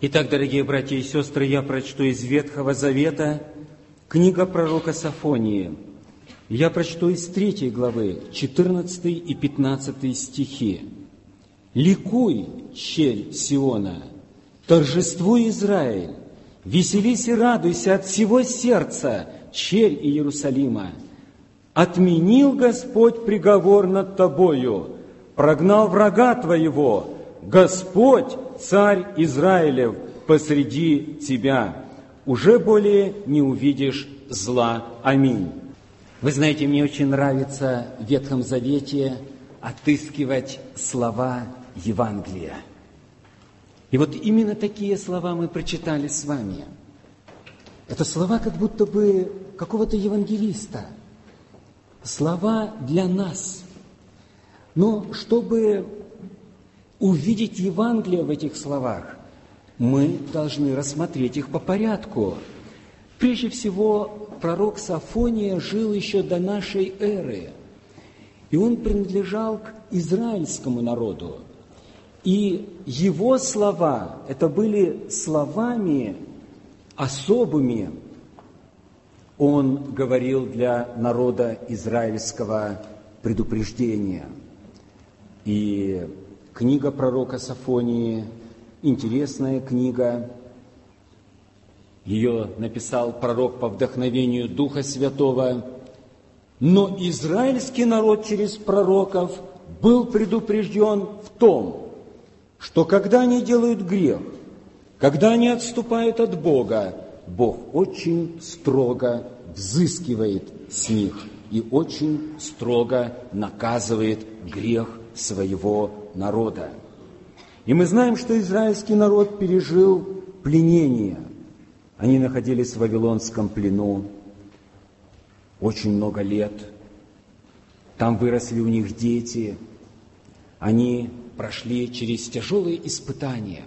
Итак, дорогие братья и сестры, я прочту из Ветхого Завета книга пророка Софонии. Я прочту из 3 главы, 14 и 15 стихи. «Ликуй, чель Сиона, торжествуй, Израиль, веселись и радуйся от всего сердца, чель Иерусалима. Отменил Господь приговор над тобою, прогнал врага твоего, Господь, Царь Израилев, посреди тебя. Уже более не увидишь зла. Аминь». Вы знаете, мне очень нравится в Ветхом Завете отыскивать слова Евангелия. И вот именно такие слова мы прочитали с вами. Это слова как будто бы какого-то евангелиста. Слова для нас. Но чтобы увидеть Евангелие в этих словах, мы должны рассмотреть их по порядку. Прежде всего, пророк Софония жил еще до нашей эры, и он принадлежал к израильскому народу. И его слова, это были словами особыми, он говорил для народа израильского предупреждения. И книга пророка Софонии, интересная книга. Ее написал пророк по вдохновению Духа Святого. Но израильский народ через пророков был предупрежден в том, что когда они делают грех, когда они отступают от Бога, Бог очень строго взыскивает с них и очень строго наказывает грех своего народа. И мы знаем, что израильский народ пережил пленение. Они находились в вавилонском плену очень много лет. Там выросли у них дети. Они прошли через тяжелые испытания.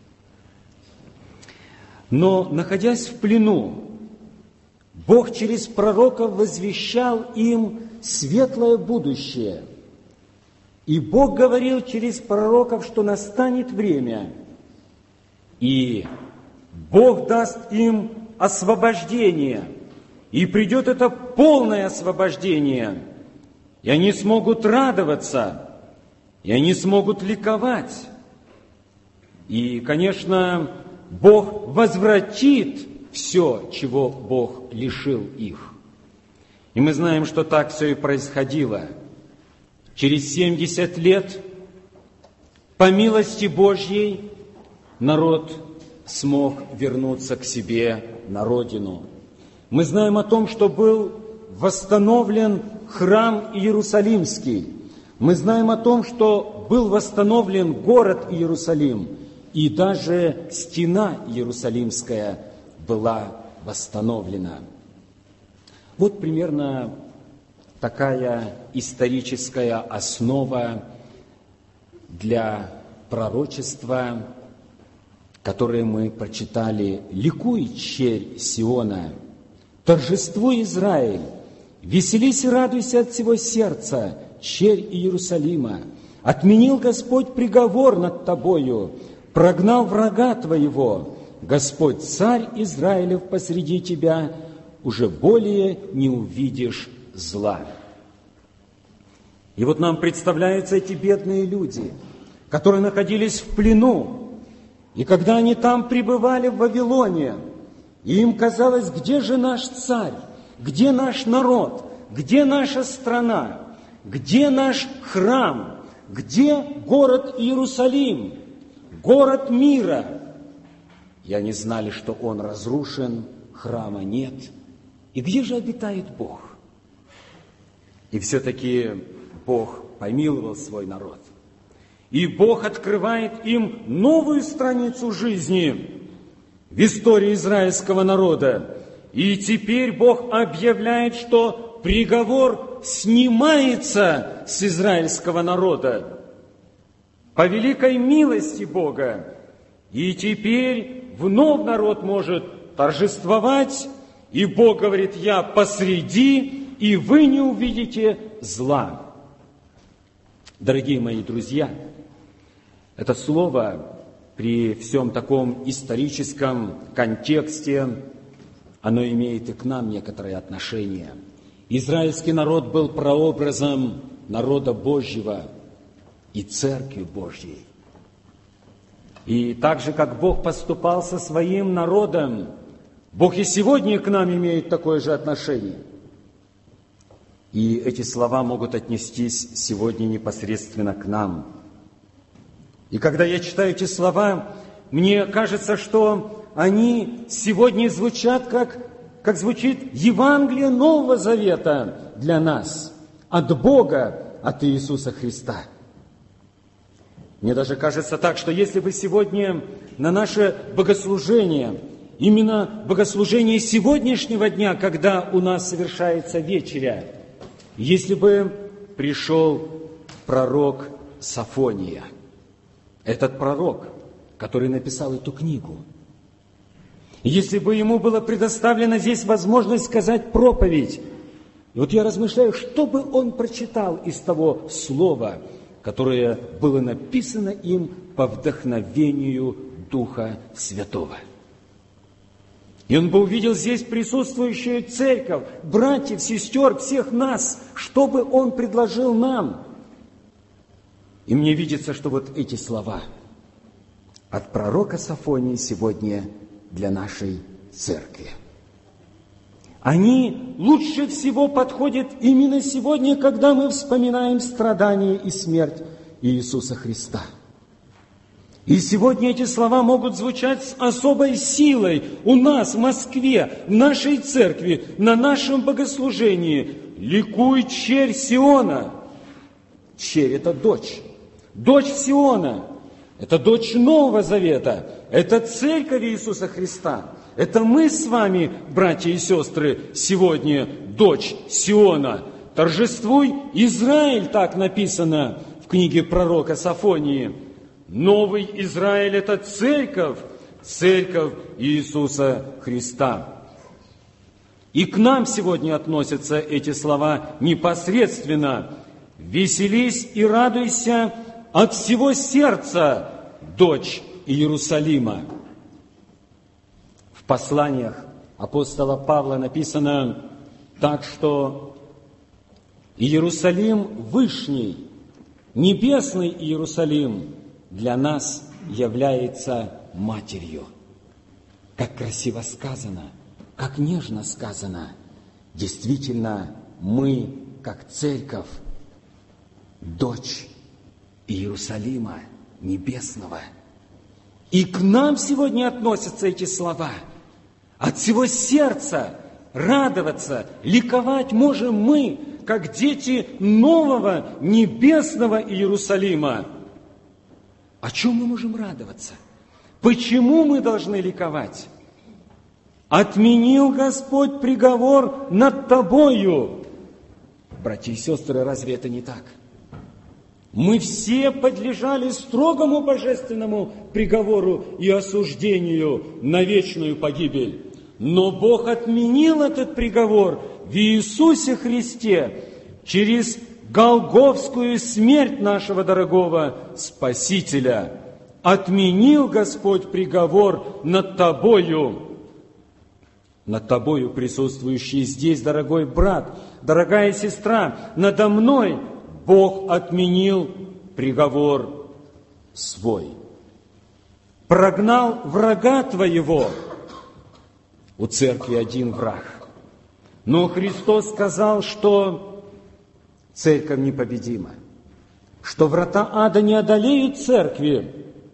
Но, находясь в плену, Бог через пророков возвещал им светлое будущее. И Бог говорил через пророков, что настанет время, и Бог даст им освобождение, и придет это полное освобождение, и они смогут радоваться, и они смогут ликовать. И, конечно, Бог возвратит все, чего Бог лишил их. И мы знаем, что так все и происходило. Через 70 лет, по милости Божьей, народ смог вернуться к себе на родину. Мы знаем о том, что был восстановлен храм Иерусалимский. Мы знаем о том, что был восстановлен город Иерусалим. И даже стена Иерусалимская была восстановлена. Вот примерно такая историческая основа для пророчества, которое мы прочитали. «Ликуй, черь Сиона, торжествуй, Израиль, веселись и радуйся от всего сердца, черь Иерусалима. Отменил Господь приговор над тобою, прогнал врага твоего, Господь, Царь Израилев, посреди тебя, уже более не увидишь зла». И вот нам представляются эти бедные люди, которые находились в плену, и когда они там пребывали в Вавилоне, и им казалось, где же наш царь, где наш народ, где наша страна, где наш храм, где город Иерусалим, город мира. И они знали, что он разрушен, храма нет. И где же обитает Бог? И все-таки Бог помиловал свой народ. И Бог открывает им новую страницу жизни в истории израильского народа. И теперь Бог объявляет, что приговор снимается с израильского народа по великой милости Бога. И теперь вновь народ может торжествовать, и Бог говорит: «Я посреди, и вы не увидите зла». Дорогие мои друзья, это слово при всем таком историческом контексте оно имеет и к нам некоторые отношения. Израильский народ был прообразом народа Божьего и Церкви Божьей. И так же, как Бог поступал со своим народом, Бог и сегодня к нам имеет такое же отношение. И эти слова могут отнестись сегодня непосредственно к нам. И когда я читаю эти слова, мне кажется, что они сегодня звучат, как звучит Евангелие Нового Завета для нас, от Бога, от Иисуса Христа. Мне даже кажется так, что если бы сегодня на наше богослужение, именно богослужение сегодняшнего дня, когда у нас совершается вечеря, если бы пришел пророк Софония, этот пророк, который написал эту книгу, если бы ему была предоставлена здесь возможность сказать проповедь, и вот я размышляю, что бы он прочитал из того слова, которое было написано им по вдохновению Духа Святого. И он бы увидел здесь присутствующую церковь, братьев, сестер, всех нас, что бы он предложил нам. И мне видится, что вот эти слова от пророка Софонии сегодня для нашей церкви. Они лучше всего подходят именно сегодня, когда мы вспоминаем страдания и смерть Иисуса Христа. И сегодня эти слова могут звучать с особой силой у нас, в Москве, в нашей церкви, на нашем богослужении. «Ликуй, черь Сиона!» Черь – это дочь. Дочь Сиона – это дочь Нового Завета. Это церковь Иисуса Христа. Это мы с вами, братья и сестры, сегодня дочь Сиона. «Торжествуй, Израиль!» Так написано в книге пророка Софонии. Новый Израиль – это церковь, церковь Иисуса Христа. И к нам сегодня относятся эти слова непосредственно. «Веселись и радуйся от всего сердца, дочь Иерусалима». В посланиях апостола Павла написано так, что Иерусалим Вышний, небесный Иерусалим, для нас является матерью. Как красиво сказано, как нежно сказано. Действительно, мы, как церковь, дочь Иерусалима Небесного. И к нам сегодня относятся эти слова. От всего сердца радоваться, ликовать можем мы, как дети нового небесного Иерусалима. О чем мы можем радоваться? Почему мы должны ликовать? «Отменил Господь приговор над тобою». Братья и сестры, разве это не так? Мы все подлежали строгому божественному приговору и осуждению на вечную погибель. Но Бог отменил этот приговор в Иисусе Христе через голгофскую смерть нашего дорогого Спасителя. Отменил Господь приговор над тобою, присутствующий здесь, дорогой брат, дорогая сестра, надо мной Бог отменил приговор свой. Прогнал врага твоего. У церкви один враг. Но Христос сказал, что церковь непобедима, что врата ада не одолеют церкви.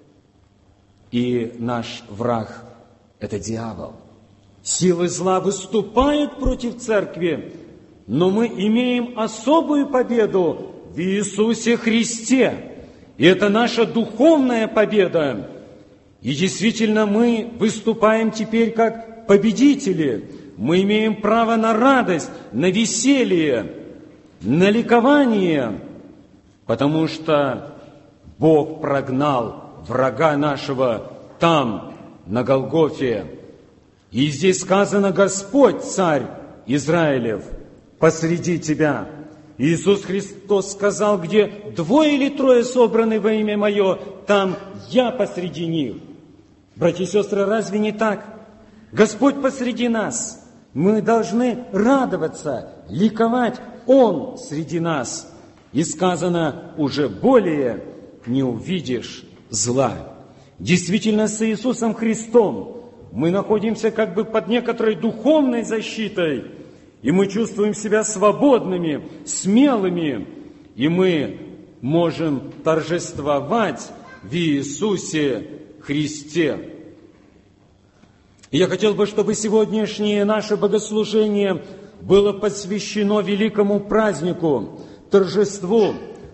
И наш враг – это дьявол. Силы зла выступают против церкви, но мы имеем особую победу в Иисусе Христе. И это наша духовная победа. И действительно мы выступаем теперь как победители. Мы имеем право на радость, на веселье, на ликование, потому что Бог прогнал врага нашего там, на Голгофе. И здесь сказано: Господь, Царь Израилев, посреди тебя. Иисус Христос сказал, где 2 или 3 собраны во имя Мое, там Я посреди них. Братья и сестры, разве не так? Господь посреди нас. Мы должны радоваться, ликовать. Он среди нас. И сказано, уже более не увидишь зла. Действительно, с Иисусом Христом мы находимся как бы под некоторой духовной защитой, и мы чувствуем себя свободными, смелыми, и мы можем торжествовать в Иисусе Христе. И я хотел бы, чтобы сегодняшнее наше богослужение было посвящено великому празднику, торжеству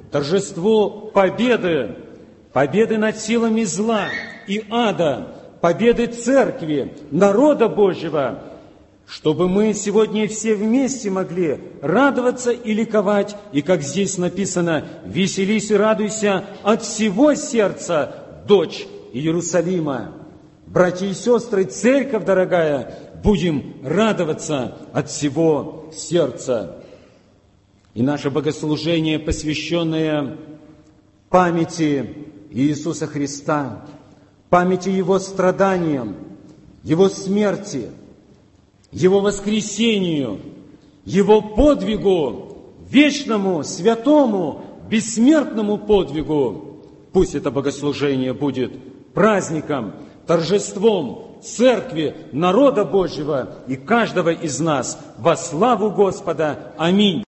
победы, победы над силами зла и ада, победы Церкви, народа Божьего, чтобы мы сегодня все вместе могли радоваться и ликовать, и, как здесь написано, «Веселись и радуйся от всего сердца, дочь Иерусалима». Братья и сестры, церковь дорогая, будем радоваться от всего сердца. И наше богослужение, посвященное памяти Иисуса Христа, памяти Его страданиям, Его смерти, Его воскресению, Его подвигу, вечному, святому, бессмертному подвигу. Пусть это богослужение будет праздником, торжеством Церкви, народа Божьего и каждого из нас во славу Господа. Аминь.